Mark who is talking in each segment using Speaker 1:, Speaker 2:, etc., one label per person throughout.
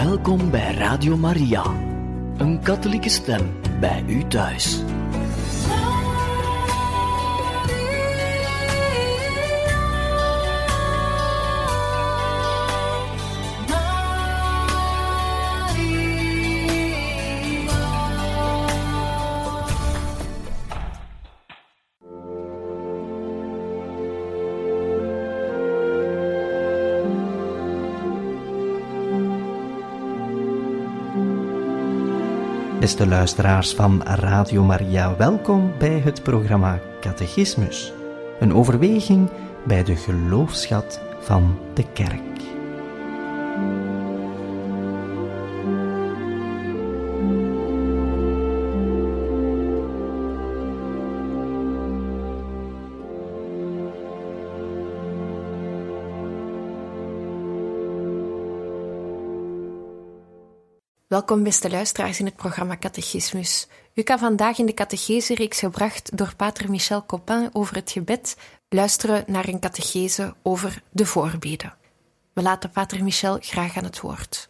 Speaker 1: Welkom bij Radio Maria, een katholieke stem bij u thuis.
Speaker 2: Beste luisteraars van Radio Maria, welkom bij het programma Catechismus. Een overweging bij de geloofsschat van de Kerk.
Speaker 3: Welkom beste luisteraars in het programma Catechismus. U kan vandaag in de catechese-reeks gebracht door pater Michel Copin over het gebed luisteren naar een catechese over de voorbeden. We laten pater Michel graag aan het woord.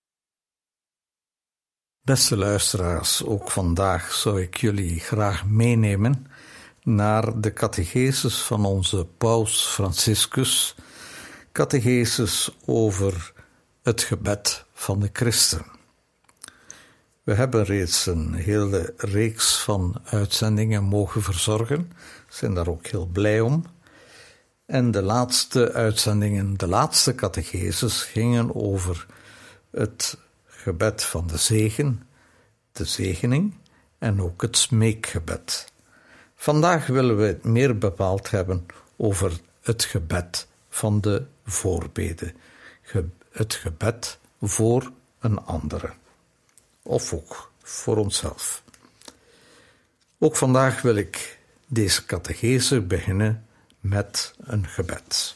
Speaker 4: Beste luisteraars, ook vandaag zou ik jullie graag meenemen naar de catecheses van onze paus Franciscus, catecheses over het gebed van de christen. We hebben reeds een hele reeks van uitzendingen mogen verzorgen, zijn daar ook heel blij om. En de laatste uitzendingen, de laatste catecheses, gingen over het gebed van de zegen, de zegening en ook het smeekgebed. Vandaag willen we het meer bepaald hebben over het gebed van de voorbeden, het gebed voor een andere. Of ook voor onszelf. Ook vandaag wil ik deze catechese beginnen met een gebed.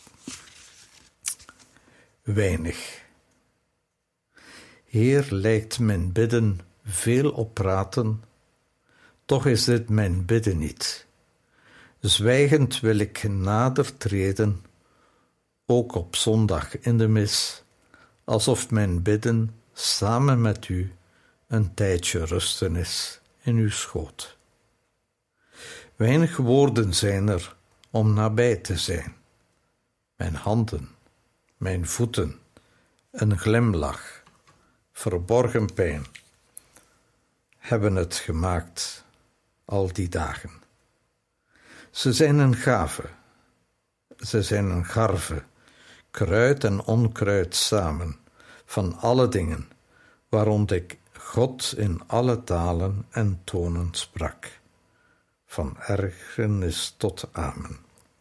Speaker 4: Weinig. Heer, lijkt mijn bidden veel op praten, toch is dit mijn bidden niet. Zwijgend wil ik nader treden, ook op zondag in de mis, alsof mijn bidden samen met u een tijdje rusten is in uw schoot. Weinig woorden zijn er om nabij te zijn. Mijn handen, mijn voeten, een glimlach, verborgen pijn, hebben het gemaakt al die dagen. Ze zijn een gave, ze zijn een garve, kruid en onkruid samen, van alle dingen, waarond ik God in alle talen en tonen sprak, van ergernis tot amen.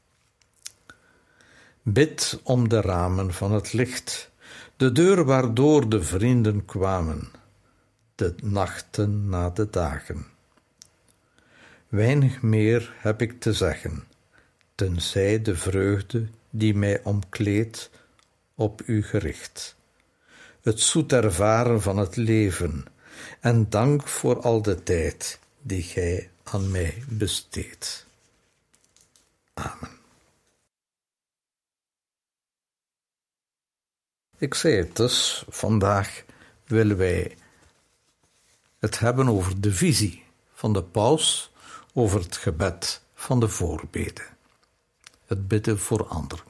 Speaker 4: Bid om de ramen van het licht, de deur waardoor de vrienden kwamen, de nachten na de dagen. Weinig meer heb ik te zeggen, tenzij de vreugde die mij omkleedt op u gericht. Het zoet ervaren van het leven en dank voor al de tijd die gij aan mij besteedt. Amen. Ik zei het dus, vandaag willen wij het hebben over de visie van de paus over het gebed van de voorbeden. Het bidden voor anderen.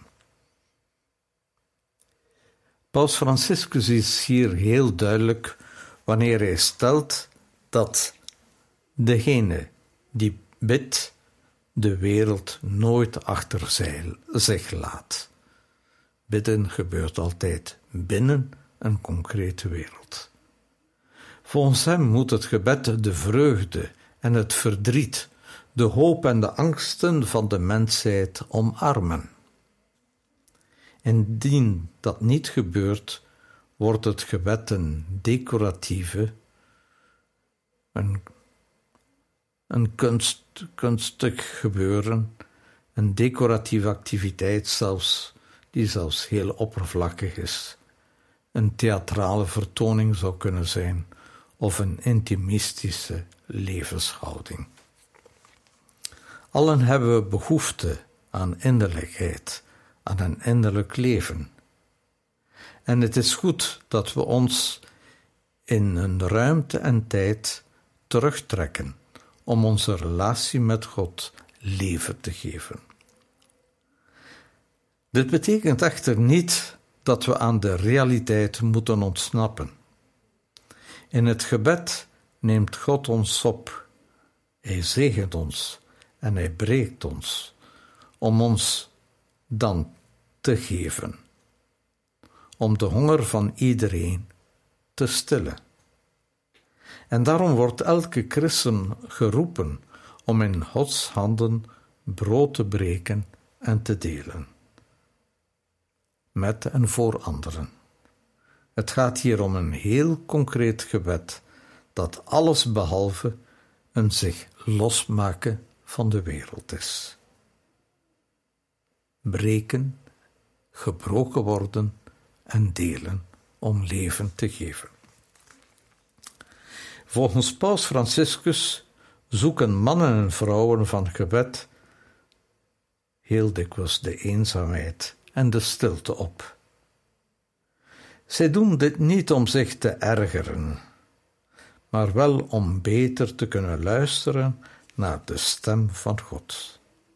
Speaker 4: Paus Franciscus is hier heel duidelijk wanneer hij stelt dat degene die bidt de wereld nooit achter zich laat. Bidden gebeurt altijd binnen een concrete wereld. Volgens hem moet het gebed de vreugde en het verdriet, de hoop en de angsten van de mensheid omarmen. Indien dat niet gebeurt, wordt het gebed een decoratieve, een kunstig gebeuren, een decoratieve activiteit die zelfs heel oppervlakkig is, een theatrale vertoning zou kunnen zijn of een intimistische levenshouding. Allen hebben we behoefte aan innerlijkheid, aan een innerlijk leven. En het is goed dat we ons in een ruimte en tijd terugtrekken om onze relatie met God leven te geven. Dit betekent echter niet dat we aan de realiteit moeten ontsnappen. In het gebed neemt God ons op. Hij zegent ons en hij breekt ons, om ons dan te geven, om de honger van iedereen te stillen. En daarom wordt elke christen geroepen om in Gods handen brood te breken en te delen, met en voor anderen. Het gaat hier om een heel concreet gebed, dat alles behalve een zich losmaken van de wereld is. Breken, gebroken worden en delen om leven te geven. Volgens Paus Franciscus zoeken mannen en vrouwen van gebed heel dikwijls de eenzaamheid en de stilte op. Zij doen dit niet om zich te ergeren, maar wel om beter te kunnen luisteren naar de stem van God.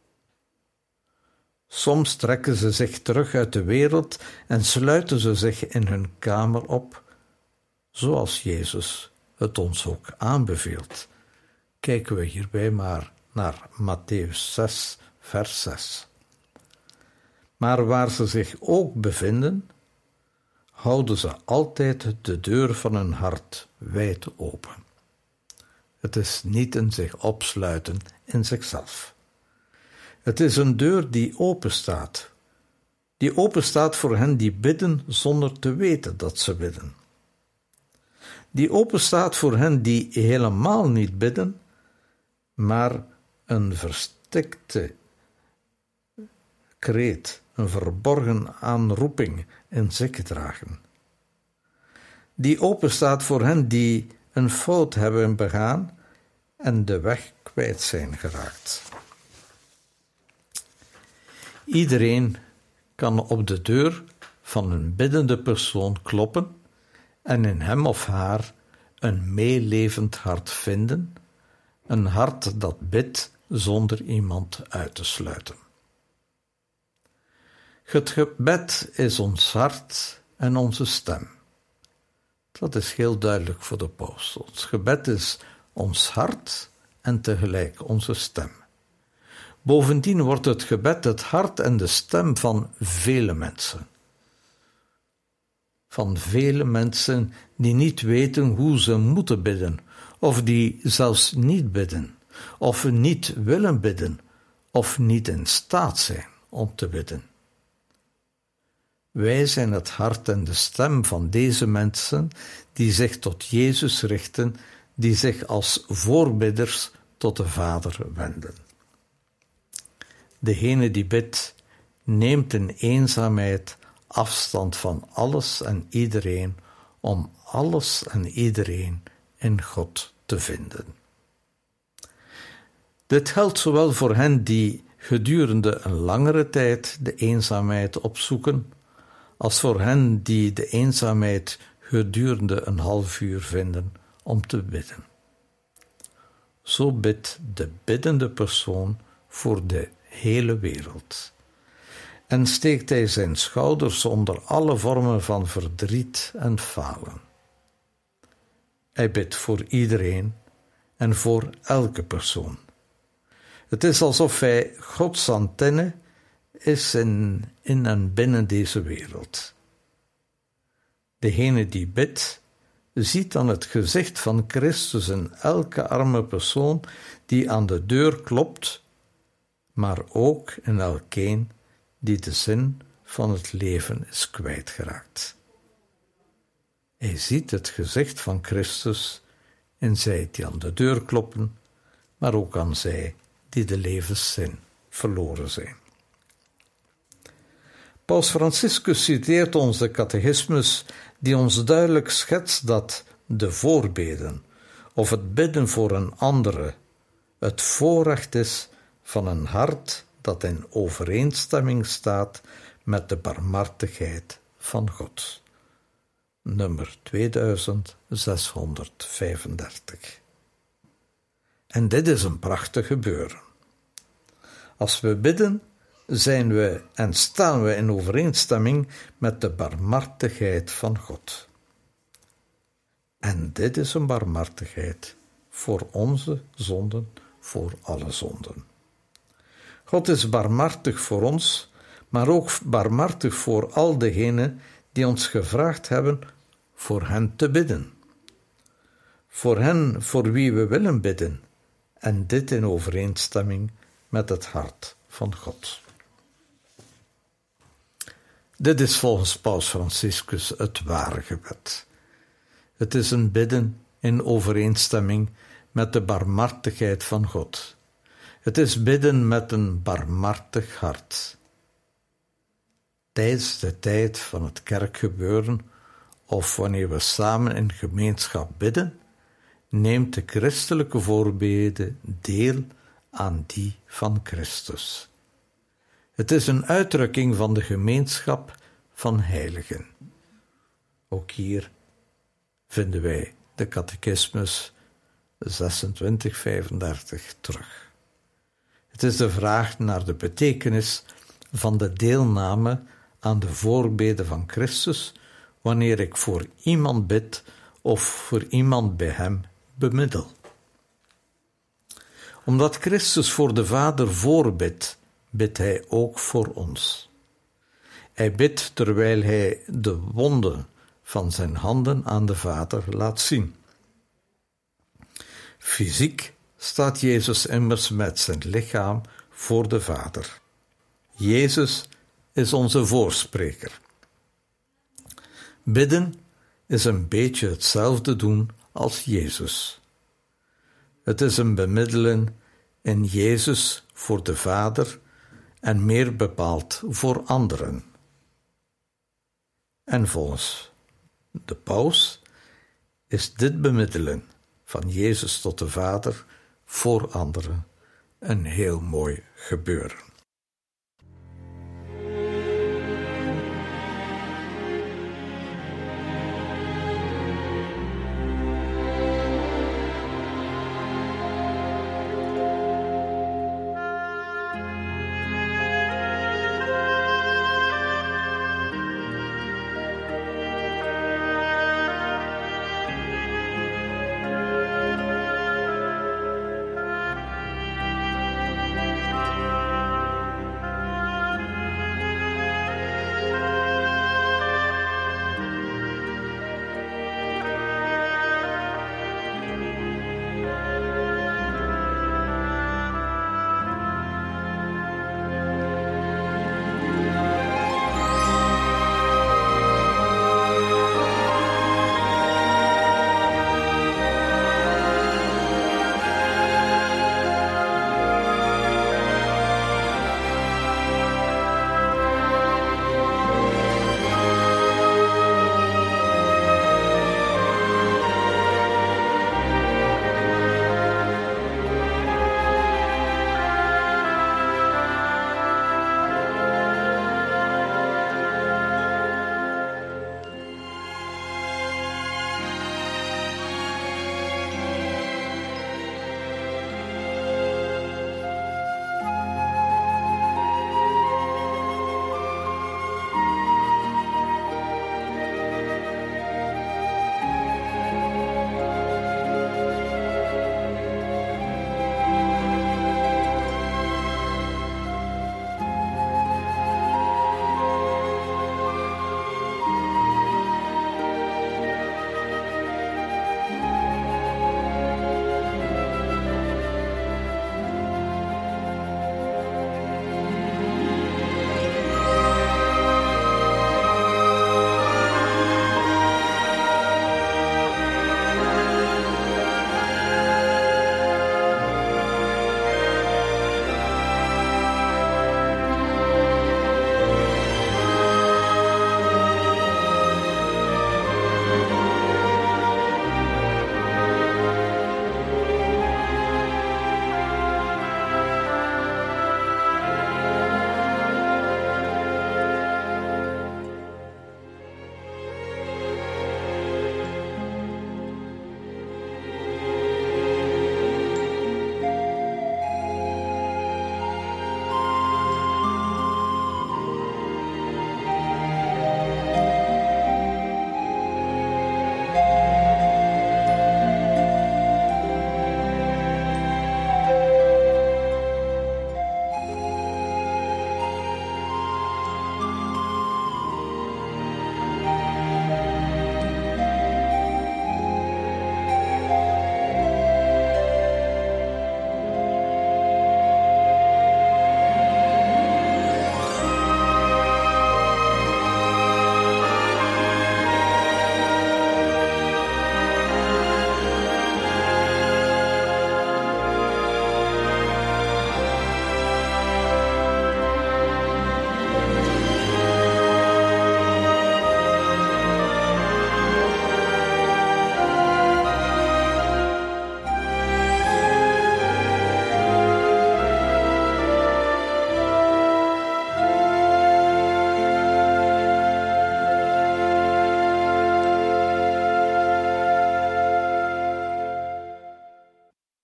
Speaker 4: Soms trekken ze zich terug uit de wereld en sluiten ze zich in hun kamer op, zoals Jezus het ons ook aanbeveelt. Kijken we hierbij maar naar Mattheüs 6, vers 6. Maar waar ze zich ook bevinden, houden ze altijd de deur van hun hart wijd open. Het is niet een zich opsluiten in zichzelf. Het is een deur die openstaat voor hen die bidden zonder te weten dat ze bidden. Die openstaat voor hen die helemaal niet bidden, maar een verstikte kreet, een verborgen aanroeping in zich dragen. Die openstaat voor hen die een fout hebben begaan en de weg kwijt zijn geraakt. Iedereen kan op de deur van een biddende persoon kloppen en in hem of haar een meelevend hart vinden, een hart dat bidt zonder iemand uit te sluiten. Het gebed is ons hart en onze stem. Dat is heel duidelijk voor de paus. Ons gebed is ons hart en tegelijk onze stem. Bovendien wordt het gebed het hart en de stem van vele mensen. Van vele mensen die niet weten hoe ze moeten bidden, of die zelfs niet bidden, of niet willen bidden, of niet in staat zijn om te bidden. Wij zijn het hart en de stem van deze mensen die zich tot Jezus richten, die zich als voorbidders tot de Vader wenden. Degene die bidt, neemt in eenzaamheid afstand van alles en iedereen, om alles en iedereen in God te vinden. Dit geldt zowel voor hen die gedurende een langere tijd de eenzaamheid opzoeken, als voor hen die de eenzaamheid gedurende een half uur vinden om te bidden. Zo bidt de biddende persoon voor de hele wereld. En steekt hij zijn schouders onder alle vormen van verdriet en falen. Hij bidt voor iedereen en voor elke persoon. Het is alsof hij Gods antenne is in en binnen deze wereld. Degene die bidt, ziet dan het gezicht van Christus in elke arme persoon die aan de deur klopt, maar ook in elkeen die de zin van het leven is kwijtgeraakt. Hij ziet het gezicht van Christus in zij die aan de deur kloppen, maar ook aan zij die de levenszin verloren zijn. Paus Franciscus citeert ons de catechismus die ons duidelijk schetst dat de voorbeden of het bidden voor een andere het voorrecht is van een hart dat in overeenstemming staat met de barmhartigheid van God. nummer 2635. En dit is een prachtig gebeuren. Als we bidden, zijn we en staan we in overeenstemming met de barmhartigheid van God. En dit is een barmhartigheid voor onze zonden, voor alle zonden. God is barmhartig voor ons, maar ook barmhartig voor al degenen die ons gevraagd hebben voor hen te bidden. Voor hen voor wie we willen bidden, en dit in overeenstemming met het hart van God. Dit is volgens Paus Franciscus het ware gebed. Het is een bidden in overeenstemming met de barmhartigheid van God. Het is bidden met een barmhartig hart. Tijdens de tijd van het kerkgebeuren of wanneer we samen in gemeenschap bidden, neemt de christelijke voorbede deel aan die van Christus. Het is een uitdrukking van de gemeenschap van heiligen. Ook hier vinden wij de catechismus 2635 terug. Het is de vraag naar de betekenis van de deelname aan de voorbede van Christus wanneer ik voor iemand bid of voor iemand bij hem bemiddel. Omdat Christus voor de Vader voorbidt, bidt hij ook voor ons. Hij bidt terwijl hij de wonden van zijn handen aan de Vader laat zien. Fysiek staat Jezus immers met zijn lichaam voor de Vader. Jezus is onze voorspreker. Bidden is een beetje hetzelfde doen als Jezus. Het is een bemiddelen in Jezus voor de Vader en meer bepaald voor anderen. En volgens de paus is dit bemiddelen van Jezus tot de Vader voor anderen een heel mooi gebeuren.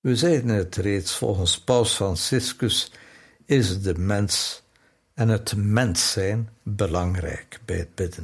Speaker 4: We zeiden het reeds, volgens Paus Franciscus is de mens en het mens zijn belangrijk bij het bidden.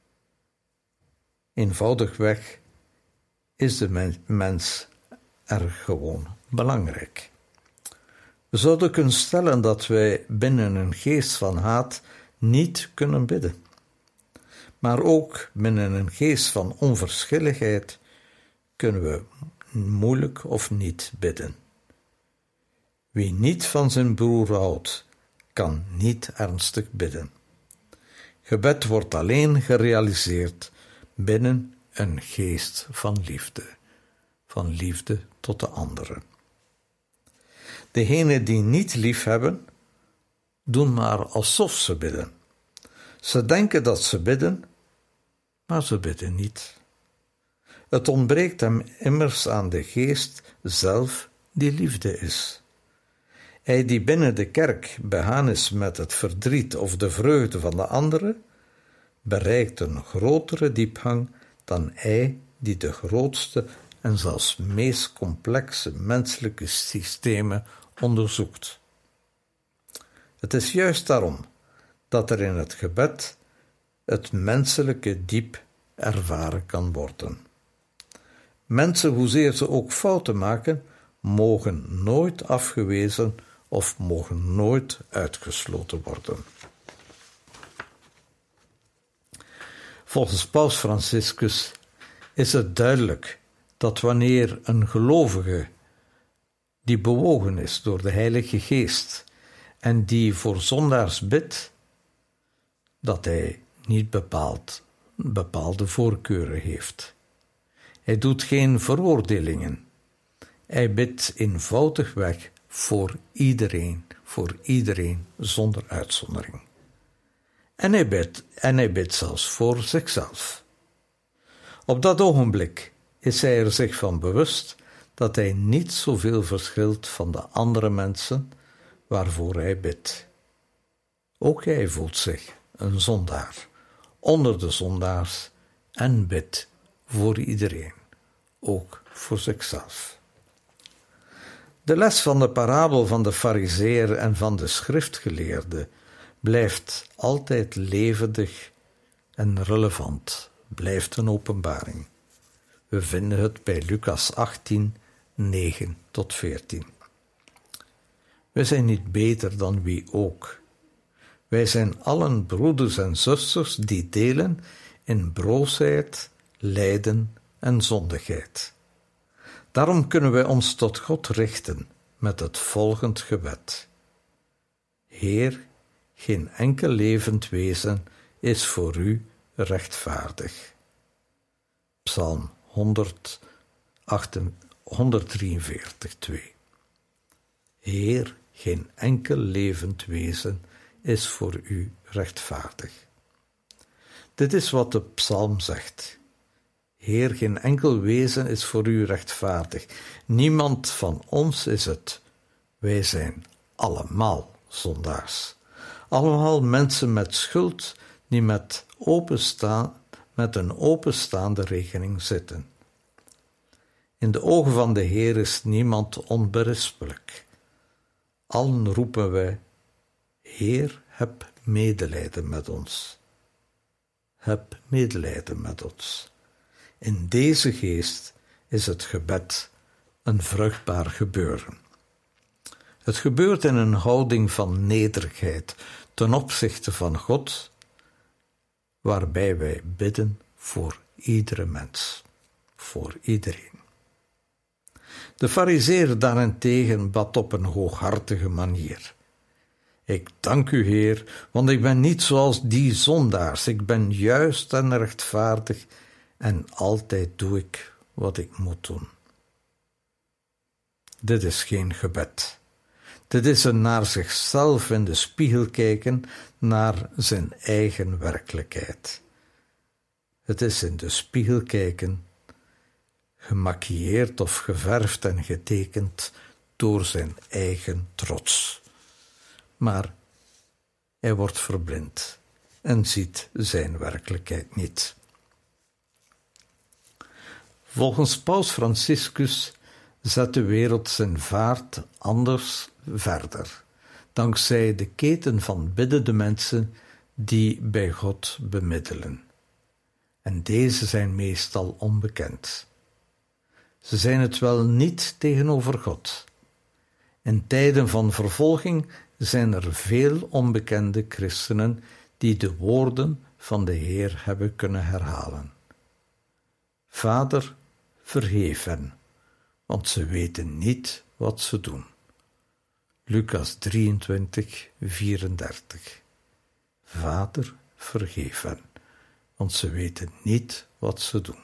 Speaker 4: Eenvoudigweg is de mens er gewoon belangrijk. We zouden kunnen stellen dat wij binnen een geest van haat niet kunnen bidden. Maar ook binnen een geest van onverschilligheid kunnen we moeilijk of niet bidden. Wie niet van zijn broer houdt, kan niet ernstig bidden. Gebed wordt alleen gerealiseerd binnen een geest van liefde tot de anderen. Degenen die niet lief hebben, doen maar alsof ze bidden. Ze denken dat ze bidden, maar ze bidden niet. Het ontbreekt hem immers aan de geest zelf die liefde is. Hij die binnen de kerk begaan is met het verdriet of de vreugde van de anderen, bereikt een grotere diepgang dan hij die de grootste en zelfs meest complexe menselijke systemen onderzoekt. Het is juist daarom dat er in het gebed het menselijke diep ervaren kan worden. Mensen, hoezeer ze ook fouten maken, mogen nooit afgewezen of mogen nooit uitgesloten worden. Volgens Paus Franciscus is het duidelijk dat wanneer een gelovige die bewogen is door de Heilige Geest en die voor zondaars bidt, dat hij niet bepaalde voorkeuren heeft. Hij doet geen veroordelingen. Hij bidt eenvoudigweg voor iedereen zonder uitzondering. En hij bidt zelfs voor zichzelf. Op dat ogenblik is hij er zich van bewust dat hij niet zoveel verschilt van de andere mensen waarvoor hij bidt. Ook hij voelt zich een zondaar, onder de zondaars, en bidt voor iedereen, ook voor zichzelf. De les van de parabel van de farizeeër en van de schriftgeleerde blijft altijd levendig en relevant, blijft een openbaring. We vinden het bij Lucas 18, 9 tot 14. Wij zijn niet beter dan wie ook. Wij zijn allen broeders en zusters die delen in broosheid, lijden en zondigheid. Daarom kunnen wij ons tot God richten met het volgend gebed. Heer, geen enkel levend wezen is voor u rechtvaardig. Psalm 143, 2. Heer, geen enkel levend wezen is voor u rechtvaardig. Dit is wat de psalm zegt. Heer, geen enkel wezen is voor u rechtvaardig. Niemand van ons is het. Wij zijn allemaal zondaars. Allemaal mensen met schuld die met een openstaande rekening zitten. In de ogen van de Heer is niemand onberispelijk. Allen roepen wij, Heer, heb medelijden met ons. Heb medelijden met ons. In deze geest is het gebed een vruchtbaar gebeuren. Het gebeurt in een houding van nederigheid ten opzichte van God, waarbij wij bidden voor iedere mens, voor iedereen. De farizeer daarentegen bad op een hooghartige manier. Ik dank u, Heer, want ik ben niet zoals die zondaars. Ik ben juist en rechtvaardig en altijd doe ik wat ik moet doen. Dit is geen gebed. Dit is een naar zichzelf in de spiegel kijken, naar zijn eigen werkelijkheid. Het is in de spiegel kijken, gemaquilleerd of geverfd en getekend door zijn eigen trots. Maar hij wordt verblind en ziet zijn werkelijkheid niet. Volgens Paus Franciscus zet de wereld zijn vaart anders verder, dankzij de keten van biddende mensen die bij God bemiddelen. En deze zijn meestal onbekend. Ze zijn het wel niet tegenover God. In tijden van vervolging zijn er veel onbekende christenen die de woorden van de Heer hebben kunnen herhalen. Vader, vergeef hen, want ze weten niet wat ze doen. Lucas 23, 34. Vader, vergeef hen, want ze weten niet wat ze doen.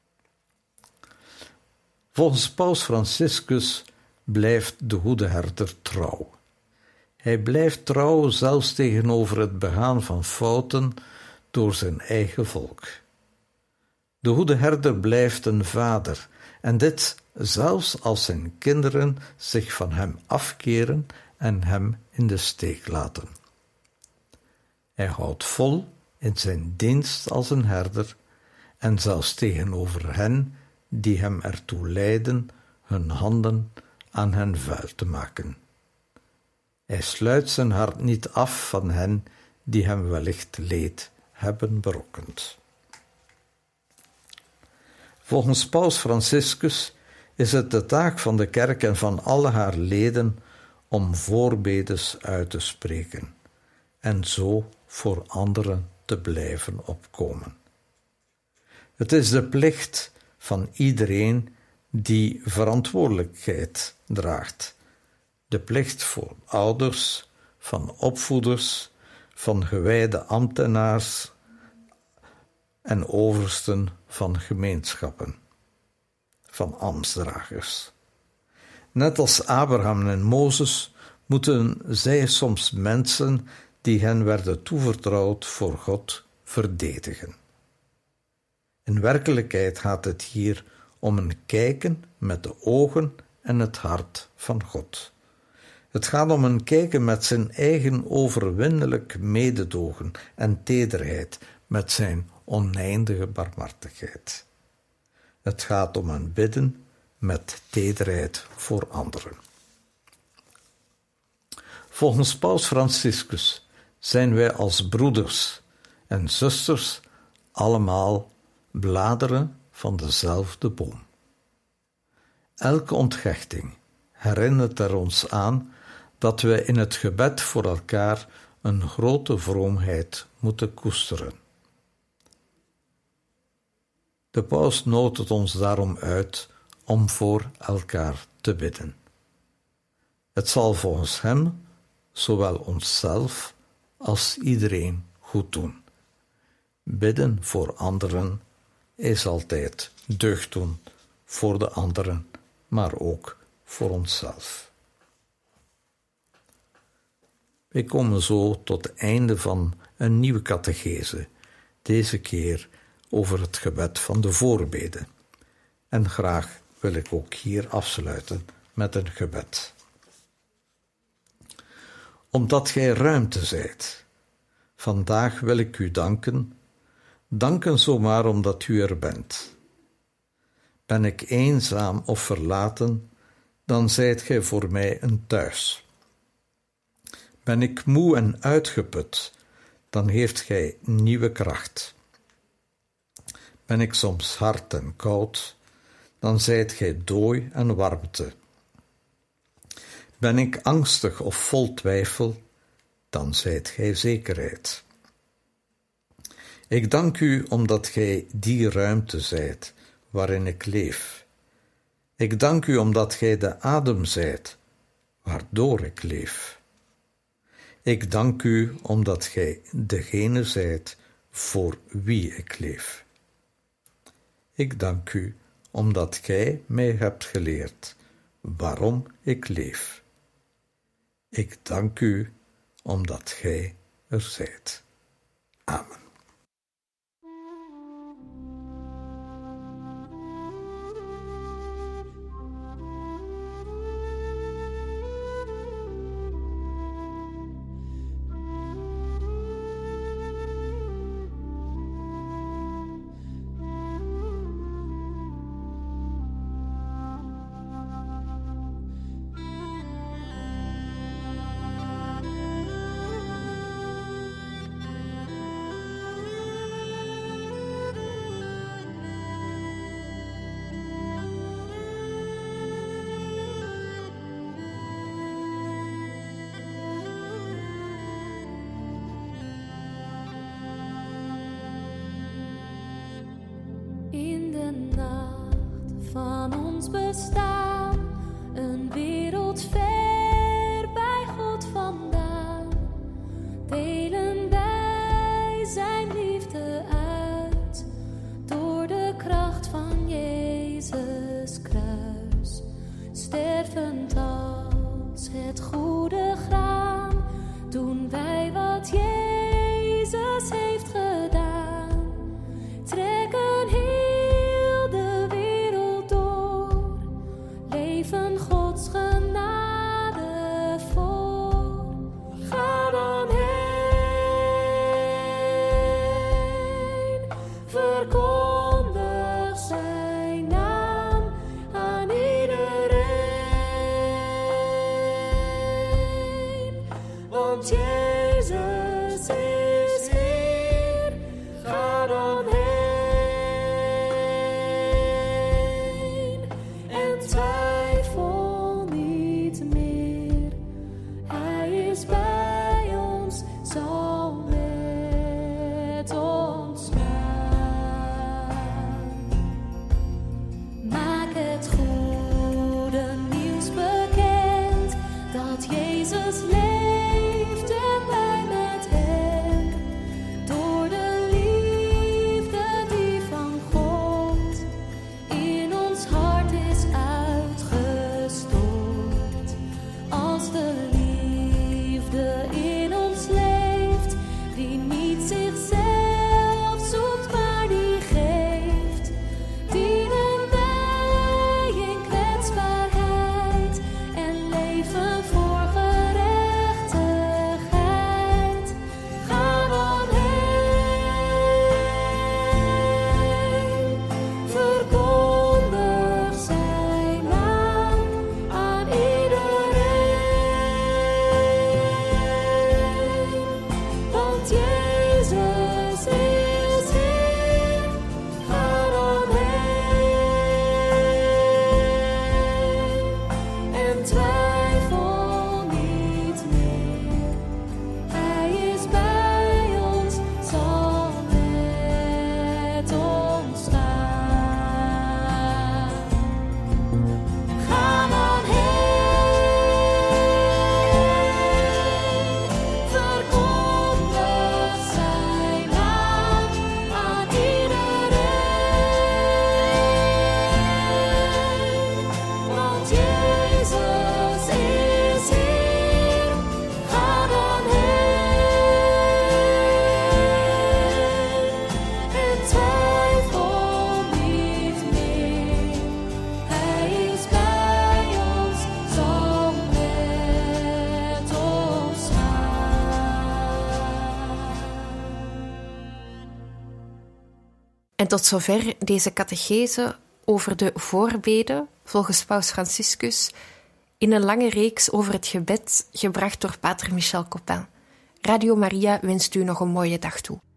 Speaker 4: Volgens Paus Franciscus blijft de goede herder trouw. Hij blijft trouw zelfs tegenover het begaan van fouten door zijn eigen volk. De goede herder blijft een vader, en dit zelfs als zijn kinderen zich van hem afkeren en hem in de steek laten. Hij houdt vol in zijn dienst als een herder en zelfs tegenover hen die hem ertoe leiden hun handen aan hen vuil te maken. Hij sluit zijn hart niet af van hen die hem wellicht leed hebben berokkend. Volgens Paus Franciscus is het de taak van de kerk en van alle haar leden om voorbedes uit te spreken en zo voor anderen te blijven opkomen. Het is de plicht van iedereen die verantwoordelijkheid draagt. De plicht voor ouders, van opvoeders, van gewijde ambtenaars en oversten van gemeenschappen, van ambtsdragers. Net als Abraham en Mozes moeten zij soms mensen die hen werden toevertrouwd voor God verdedigen. In werkelijkheid gaat het hier om een kijken met de ogen en het hart van God. Het gaat om een kijken met zijn eigen overwinnelijk mededogen en tederheid, met zijn oneindige barmhartigheid. Het gaat om een bidden met tederheid voor anderen. Volgens Paus Franciscus zijn wij als broeders en zusters allemaal bladeren van dezelfde boom. Elke onthechting herinnert er ons aan dat we in het gebed voor elkaar een grote vroomheid moeten koesteren. De paus nodigt ons daarom uit om voor elkaar te bidden. Het zal volgens hem zowel onszelf als iedereen goed doen. Bidden voor anderen is altijd deugd doen voor de anderen, maar ook voor onszelf. Wij komen zo tot het einde van een nieuwe catechese, deze keer over het gebed van de voorbeden. En graag wil ik ook hier afsluiten met een gebed. Omdat gij ruimte zijt, vandaag wil ik u danken zomaar omdat u er bent. Ben ik eenzaam of verlaten, dan zijt gij voor mij een thuis. Ben ik moe en uitgeput, dan geeft gij nieuwe kracht. Ben ik soms hard en koud, dan zijt gij dooi en warmte. Ben ik angstig of vol twijfel, dan zijt gij zekerheid. Ik dank u omdat gij die ruimte zijt waarin ik leef. Ik dank u omdat gij de adem zijt waardoor ik leef. Ik dank u omdat gij degene zijt voor wie ik leef. Ik dank u omdat gij mij hebt geleerd waarom ik leef. Ik dank u omdat gij er zijt. Amen.
Speaker 5: In de nacht van ons bestaan, een wereld ver bij God vandaan, delen wij zijn liefde uit door de kracht van Jezus kruis. Stervend als het goede graan, doen wij wat Jezus heeft gedaan. Trekken heel de wereld door, leven Gods genade voor. Ga dan heen, verkondig zijn naam aan iedereen. Want Jezus is Heer, ga dan heen. En twijfel niet meer, Hij is bij ons, zal met ons gaan. Maak het goede nieuws bekend, dat Jezus leeft en wij met Hem. Door de liefde die van God in ons hart is uitgestort. Als de liefde in ons leeft, die niet zichzelf zoekt, maar die geeft, dienen wij in kwetsbaarheid en leven voor gerechtigheid. Ga dan heen, verkondig zijn naam aan iedereen. Want Jezus is Heer, ga dan heen. En twijfel niet meer, Hij is bij ons, zal met ons gaan. Ga dan heen, verkondig zijn naam aan iedereen. Want Jezus is Heer, ga dan heen. En twijfel niet meer, Hij is bij ons, zal met ons gaan.
Speaker 3: En tot zover deze catechese over de voorbeden, volgens Paus Franciscus, in een lange reeks over het gebed, gebracht door pater Michel Copin. Radio Maria wenst u nog een mooie dag toe.